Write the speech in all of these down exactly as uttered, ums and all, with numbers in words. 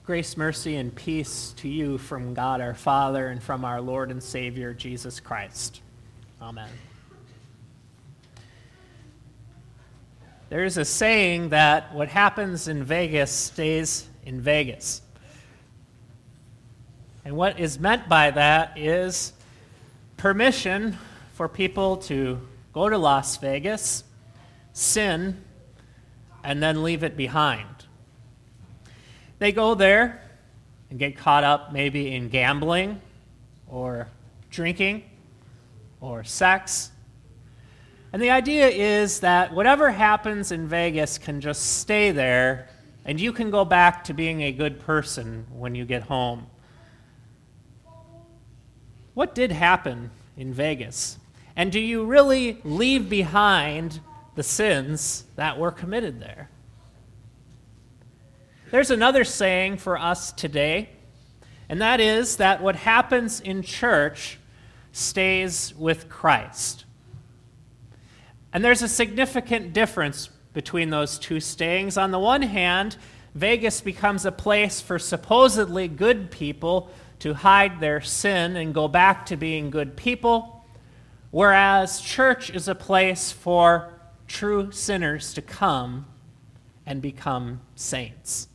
Grace, mercy, and peace to you from God our Father and from our Lord and Savior, Jesus Christ. Amen. There is a saying that what happens in Vegas stays in Vegas. And what is meant by that is permission for people to go to Las Vegas, sin, and then leave it behind. They go there and get caught up maybe in gambling or drinking or sex. And the idea is that whatever happens in Vegas can just stay there, and you can go back to being a good person when you get home. What did happen in Vegas? And do you really leave behind the sins that were committed there? There's another saying for us today, and that is that what happens in church stays with Christ. And there's a significant difference between those two stayings. On the one hand, Vegas becomes a place for supposedly good people to hide their sin and go back to being good people, whereas church is a place for true sinners to come and become saints.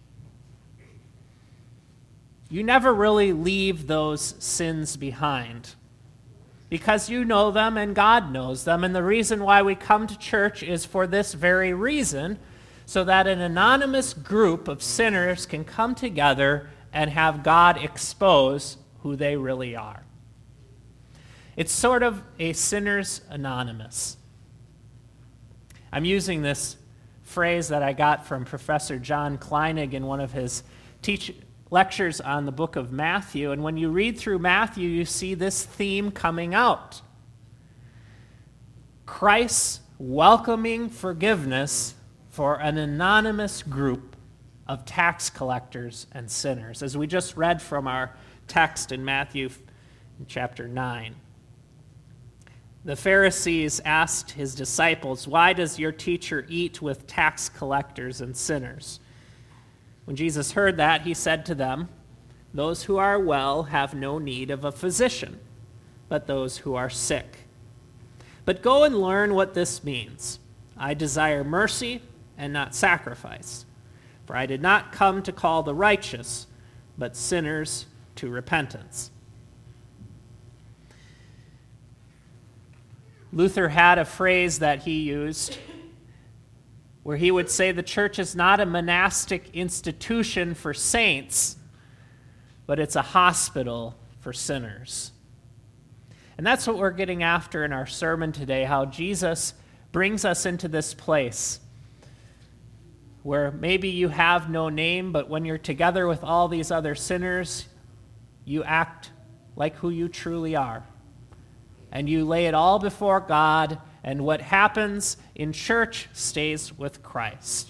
You never really leave those sins behind because you know them and God knows them. And the reason why we come to church is for this very reason, so that an anonymous group of sinners can come together and have God expose who they really are. It's sort of a sinner's anonymous. I'm using this phrase that I got from Professor John Kleinig in one of his teach lectures on the book of Matthew, and when you read through Matthew, you see this theme coming out. Christ's welcoming forgiveness for an anonymous group of tax collectors and sinners, as we just read from our text in Matthew in chapter nine. The Pharisees asked his disciples, "Why does your teacher eat with tax collectors and sinners?" When Jesus heard that, he said to them, "Those who are well have no need of a physician, but those who are sick. But go and learn what this means. I desire mercy and not sacrifice, for I did not come to call the righteous, but sinners to repentance." Luther had a phrase that he used where he would say the church is not a monastic institution for saints, but it's a hospital for sinners. And that's what we're getting after in our sermon today, how Jesus brings us into this place where maybe you have no name, but when you're together with all these other sinners, you act like who you truly are. And you lay it all before God, and what happens in church stays with Christ.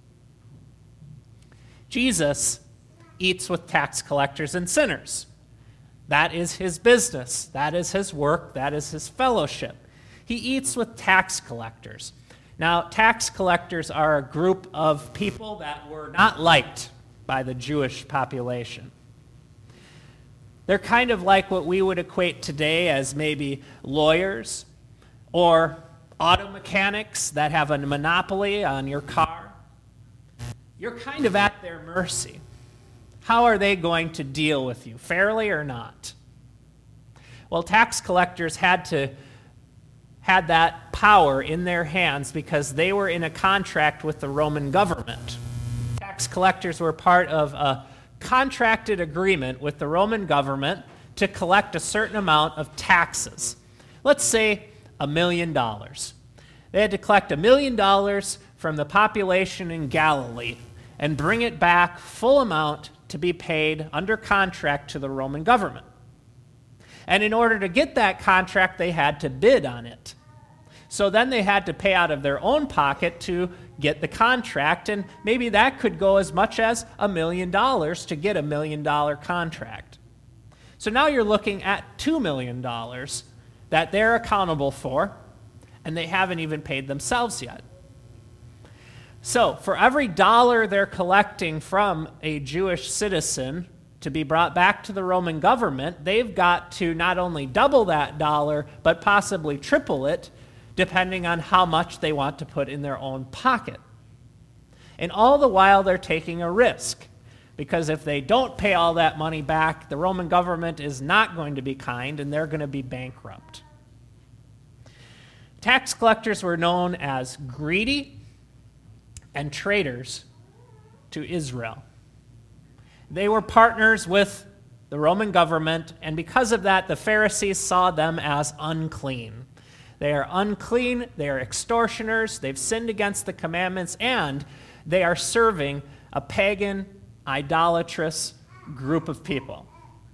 Jesus eats with tax collectors and sinners. That is his business. That is his work. That is his fellowship. He eats with tax collectors. Now, tax collectors are a group of people that were not liked by the Jewish population. They're kind of like what we would equate today as maybe lawyers or auto mechanics that have a monopoly on your car. You're kind of at their mercy. How are they going to deal with you, fairly or not? Well, tax collectors had to had that power in their hands because they were in a contract with the Roman government. Tax collectors were part of a contracted agreement with the Roman government to collect a certain amount of taxes. Let's say a million dollars. They had to collect a million dollars from the population in Galilee and bring it back full amount to be paid under contract to the Roman government. And in order to get that contract, they had to bid on it. So then they had to pay out of their own pocket to get the contract, and maybe that could go as much as a million dollars to get a million dollar contract. So now you're looking at two million dollars that they're accountable for, and they haven't even paid themselves yet. So, for every dollar they're collecting from a Jewish citizen to be brought back to the Roman government, they've got to not only double that dollar, but possibly triple it, depending on how much they want to put in their own pocket. And all the while, they're taking a risk, because if they don't pay all that money back, the Roman government is not going to be kind, and they're going to be bankrupt. Tax collectors were known as greedy and traitors to Israel. They were partners with the Roman government, and because of that, the Pharisees saw them as unclean. They are unclean, they are extortioners, they've sinned against the commandments, and they are serving a pagan, idolatrous group of people.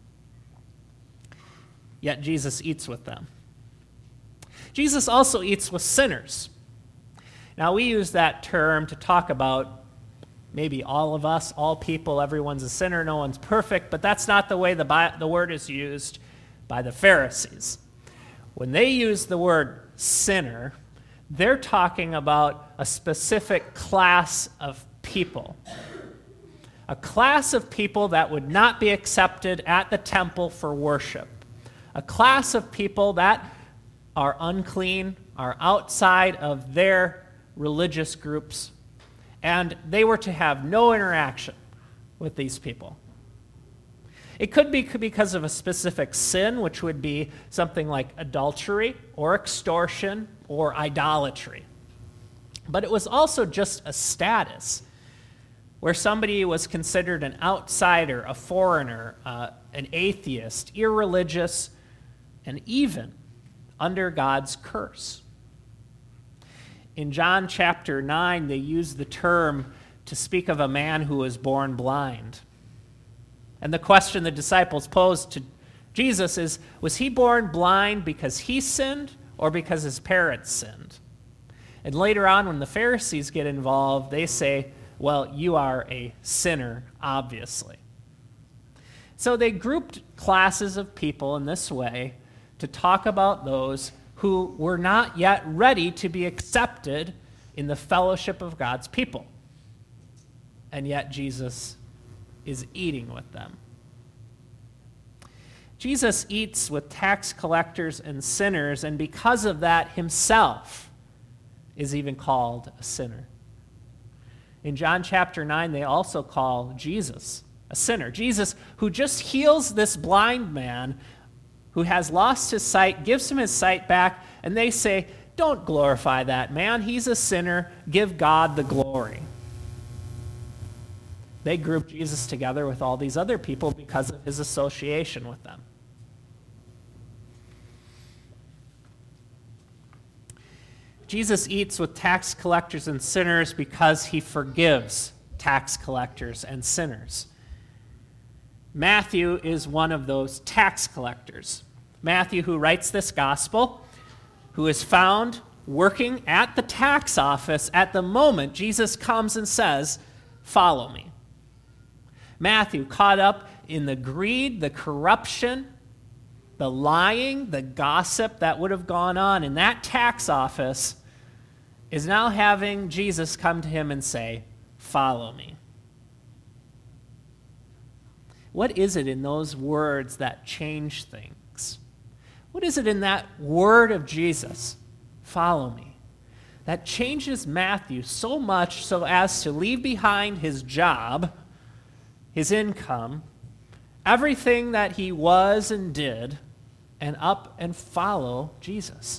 Yet Jesus eats with them. Jesus also eats with sinners. Now, we use that term to talk about maybe all of us, all people, everyone's a sinner, no one's perfect, but that's not the way the, Bi- the word is used by the Pharisees. When they use the word sinner, they're talking about a specific class of people. A class of people that would not be accepted at the temple for worship. A class of people that are unclean, are outside of their religious groups, and they were to have no interaction with these people. It could be because of a specific sin, which would be something like adultery or extortion or idolatry. But it was also just a status where somebody was considered an outsider, a foreigner, uh, an atheist, irreligious, and even under God's curse. In John chapter nine, they use the term to speak of a man who was born blind. And the question the disciples posed to Jesus is, was he born blind because he sinned or because his parents sinned? And later on, when the Pharisees get involved, they say, well, you are a sinner, obviously. So they grouped classes of people in this way to talk about those who were not yet ready to be accepted in the fellowship of God's people. And yet Jesus is eating with them. Jesus eats with tax collectors and sinners, and because of that, himself is even called a sinner. In John chapter nine, they also call Jesus a sinner. Jesus, who just heals this blind man who has lost his sight, gives him his sight back, and they say, don't glorify that man. He's a sinner. Give God the glory. They group Jesus together with all these other people because of his association with them. Jesus eats with tax collectors and sinners because he forgives tax collectors and sinners. Matthew is one of those tax collectors. Matthew, who writes this gospel, who is found working at the tax office at the moment Jesus comes and says, "Follow me." Matthew, caught up in the greed, the corruption, the lying, the gossip that would have gone on in that tax office, is now having Jesus come to him and say, "Follow me." What is it in those words that change things? What is it in that word of Jesus, "Follow me," that changes Matthew so much so as to leave behind his job, his income, everything that he was and did, and up and follow Jesus?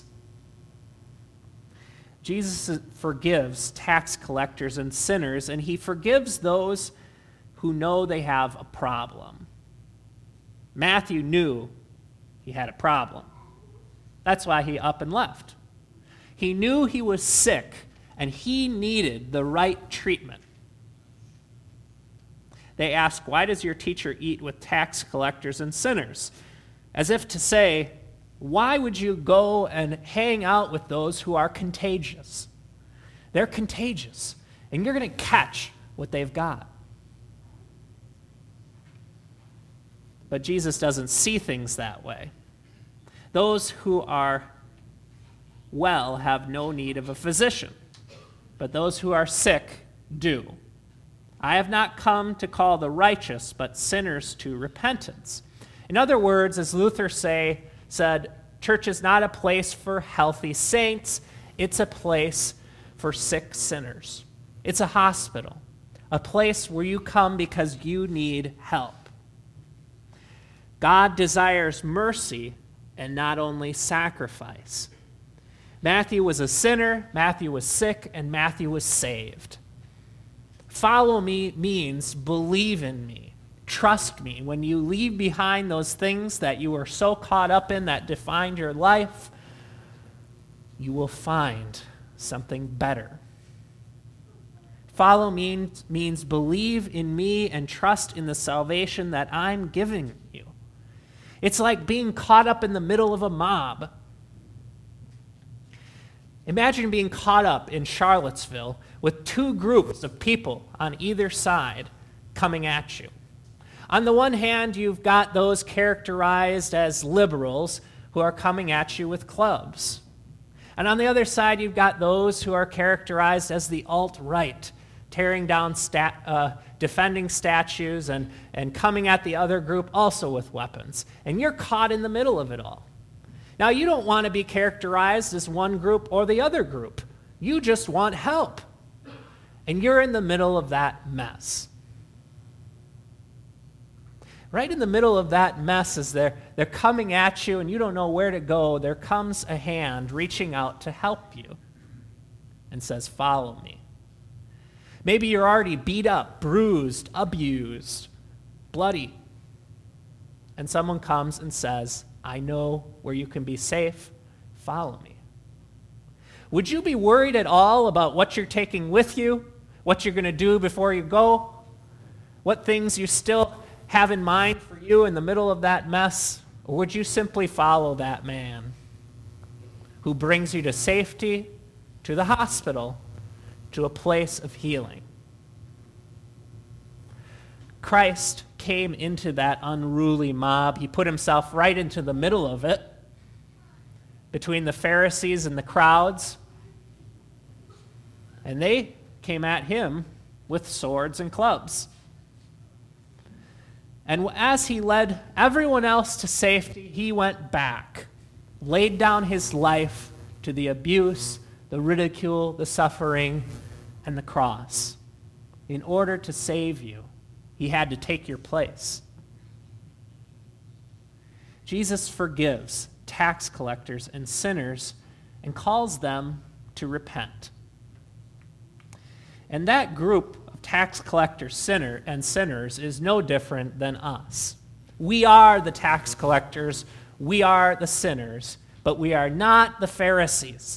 Jesus forgives tax collectors and sinners, and he forgives those who know they have a problem. Matthew knew he had a problem. That's why he up and left. He knew he was sick, and he needed the right treatment. They ask, "Why does your teacher eat with tax collectors and sinners?" As if to say, why would you go and hang out with those who are contagious? They're contagious, and you're going to catch what they've got. But Jesus doesn't see things that way. Those who are well have no need of a physician, but those who are sick do. I have not come to call the righteous, but sinners to repentance. In other words, as Luther say, said, church is not a place for healthy saints, it's a place for sick sinners. It's a hospital, a place where you come because you need help. God desires mercy and not only sacrifice. Matthew was a sinner, Matthew was sick, and Matthew was saved. Follow me means believe in me, trust me. When you leave behind those things that you were so caught up in that defined your life, you will find something better. Follow means, means believe in me and trust in the salvation that I'm giving you. It's like being caught up in the middle of a mob. Imagine being caught up in Charlottesville with two groups of people on either side coming at you. On the one hand, you've got those characterized as liberals who are coming at you with clubs. And on the other side, you've got those who are characterized as the alt-right, tearing down, stat, uh, defending statues and, and coming at the other group also with weapons. And you're caught in the middle of it all. Now, you don't want to be characterized as one group or the other group. You just want help. And you're in the middle of that mess. Right in the middle of that mess, as they're, they're coming at you and you don't know where to go, there comes a hand reaching out to help you and says, follow me. Maybe you're already beat up, bruised, abused, bloody. And someone comes and says, I know where you can be safe. Follow me. Would you be worried at all about what you're taking with you, what you're going to do before you go, what things you still have in mind for you in the middle of that mess? Or would you simply follow that man who brings you to safety, to the hospital, to a place of healing? Christ came into that unruly mob. He put himself right into the middle of it, between the Pharisees and the crowds. And they came at him with swords and clubs. And as he led everyone else to safety, he went back, laid down his life to the abuse, the ridicule, the suffering, and the cross. In order to save you, he had to take your place. Jesus forgives tax collectors and sinners and calls them to repent. And that group of tax collectors sinner and sinners is no different than us. We are the tax collectors, we are the sinners, but we are not the Pharisees.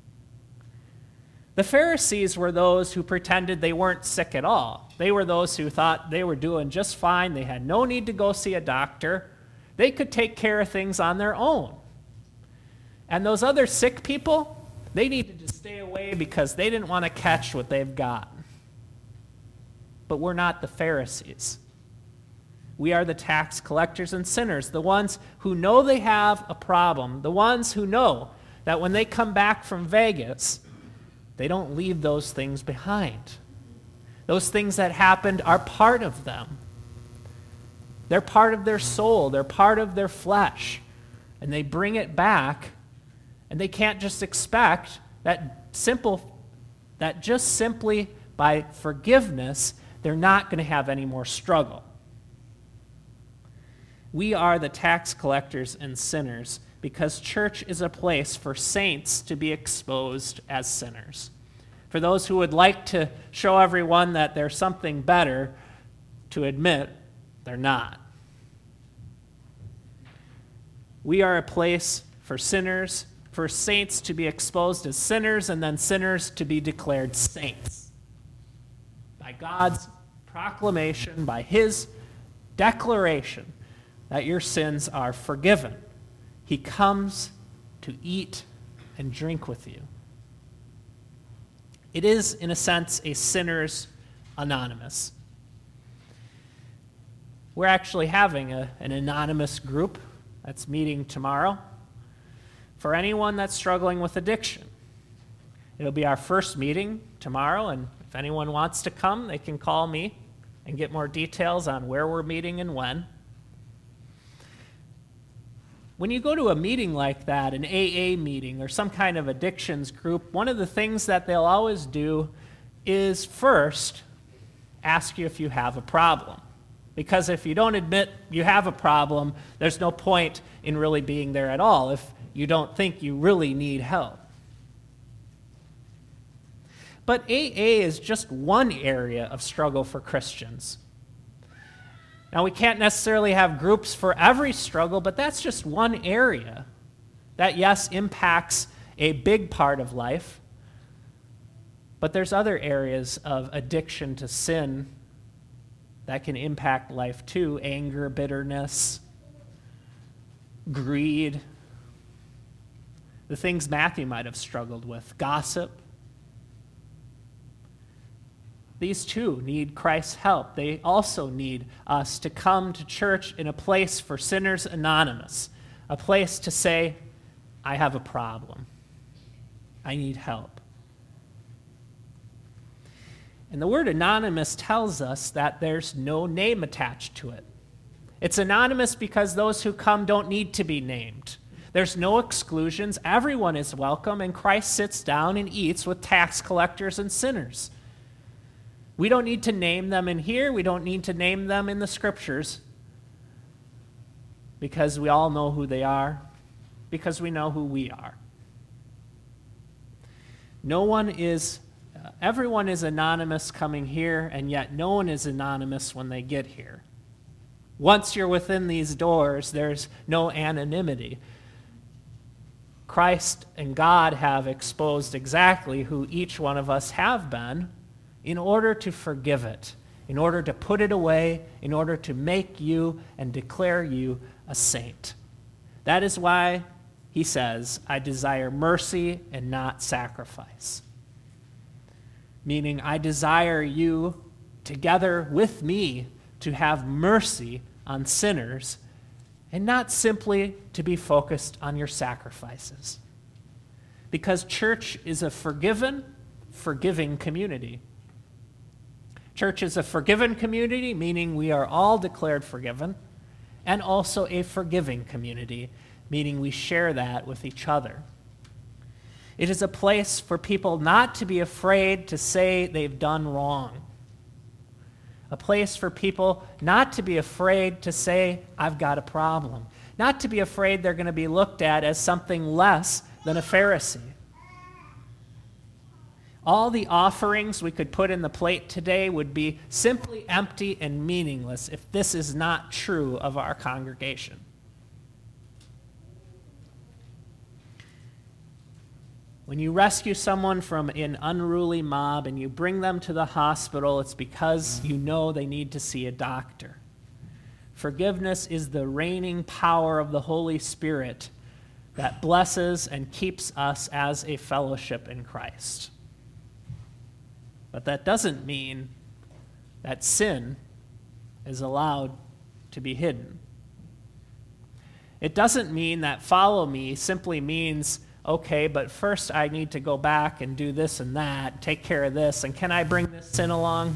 The Pharisees were those who pretended they weren't sick at all. They were those who thought they were doing just fine. They had no need to go see a doctor. They could take care of things on their own. And those other sick people, they needed to stay away because they didn't want to catch what they've got. But we're not the Pharisees. We are the tax collectors and sinners, the ones who know they have a problem, the ones who know that when they come back from Vegas, they don't leave those things behind. Those things that happened are part of them. They're part of their soul. They're part of their flesh. And they bring it back, and they can't just expect that simple, that just simply by forgiveness, they're not going to have any more struggle. We are the tax collectors and sinners because church is a place for saints to be exposed as sinners. For those who would like to show everyone that there's something better, to admit they're not. We are a place for sinners, for saints to be exposed as sinners, and then sinners to be declared saints. By God's proclamation, by his declaration that your sins are forgiven, he comes to eat and drink with you. It is, in a sense, a sinner's anonymous. We're actually having a, an anonymous group that's meeting tomorrow for anyone that's struggling with addiction. It'll be our first meeting tomorrow, and If anyone wants to come, they can call me and get more details on where we're meeting and when. When you go to a meeting like that, an A A meeting or some kind of addictions group, one of the things that they'll always do is first ask you if you have a problem. Because if you don't admit you have a problem, there's no point in really being there at all if you don't think you really need help. But A A is just one area of struggle for Christians. Now, we can't necessarily have groups for every struggle, but that's just one area that, yes, impacts a big part of life. But there's other areas of addiction to sin that can impact life too: anger, bitterness, greed, the things Matthew might have struggled with, gossip. These too need Christ's help. They also need us to come to church in a place for sinners anonymous, a place to say, I have a problem. I need help. And the word anonymous tells us that there's no name attached to it. It's anonymous because those who come don't need to be named. There's no exclusions. Everyone is welcome, and Christ sits down and eats with tax collectors and sinners. We don't need to name them in here. We don't need to name them in the scriptures because we all know who they are, because we know who we are. No one is, uh, everyone is anonymous coming here, and yet no one is anonymous when they get here. Once you're within these doors, there's no anonymity. Christ and God have exposed exactly who each one of us have been in order to forgive it, in order to put it away, in order to make you and declare you a saint. That is why he says, I desire mercy and not sacrifice. Meaning, I desire you together with me to have mercy on sinners and not simply to be focused on your sacrifices. Because church is a forgiven, forgiving community. Church is a forgiven community, meaning we are all declared forgiven, and also a forgiving community, meaning we share that with each other. It is a place for people not to be afraid to say they've done wrong. A place for people not to be afraid to say, I've got a problem. Not to be afraid they're going to be looked at as something less than a Pharisee. All the offerings we could put in the plate today would be simply empty and meaningless if this is not true of our congregation. When you rescue someone from an unruly mob and you bring them to the hospital, it's because you know they need to see a doctor. Forgiveness is the reigning power of the Holy Spirit that blesses and keeps us as a fellowship in Christ. But that doesn't mean that sin is allowed to be hidden. It doesn't mean that follow me simply means, okay, but first I need to go back and do this and that, take care of this, and can I bring this sin along?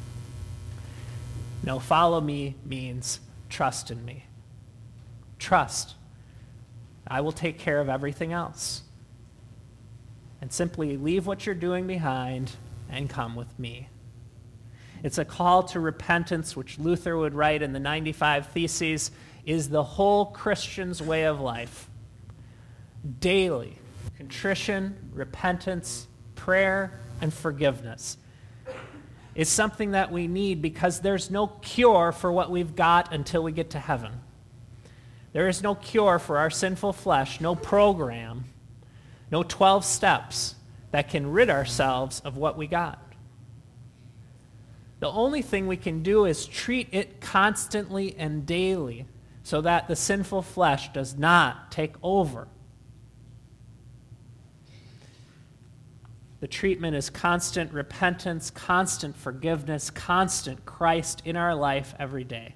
No, follow me means trust in me. Trust. I will take care of everything else. And simply leave what you're doing behind and come with me. It's a call to repentance, which Luther would write in the ninety-five Theses, is the whole Christian's way of life. Daily, contrition, repentance, prayer, and forgiveness is something that we need because there's no cure for what we've got until we get to heaven. There is no cure for our sinful flesh, no program, no twelve steps that can rid ourselves of what we got. The only thing we can do is treat it constantly and daily so that the sinful flesh does not take over. The treatment is constant repentance, constant forgiveness, constant Christ in our life every day.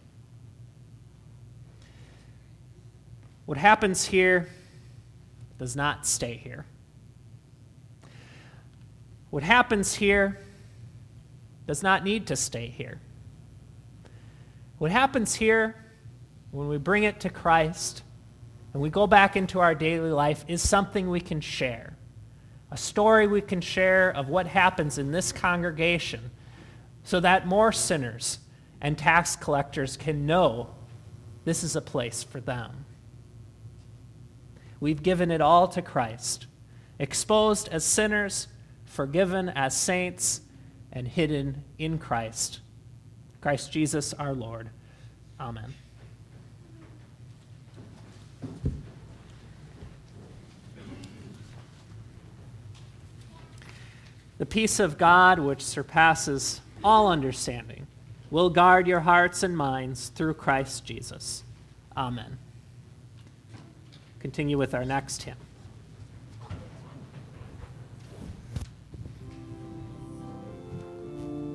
What happens here does not stay here. What happens here does not need to stay here. What happens here when we bring it to Christ and we go back into our daily life is something we can share. A story we can share of what happens in this congregation so that more sinners and tax collectors can know this is a place for them. We've given it all to Christ, exposed as sinners, forgiven as saints, and hidden in Christ. Christ Jesus our Lord. Amen. The peace of God, which surpasses all understanding, will guard your hearts and minds through Christ Jesus. Amen. Continue with our next hymn.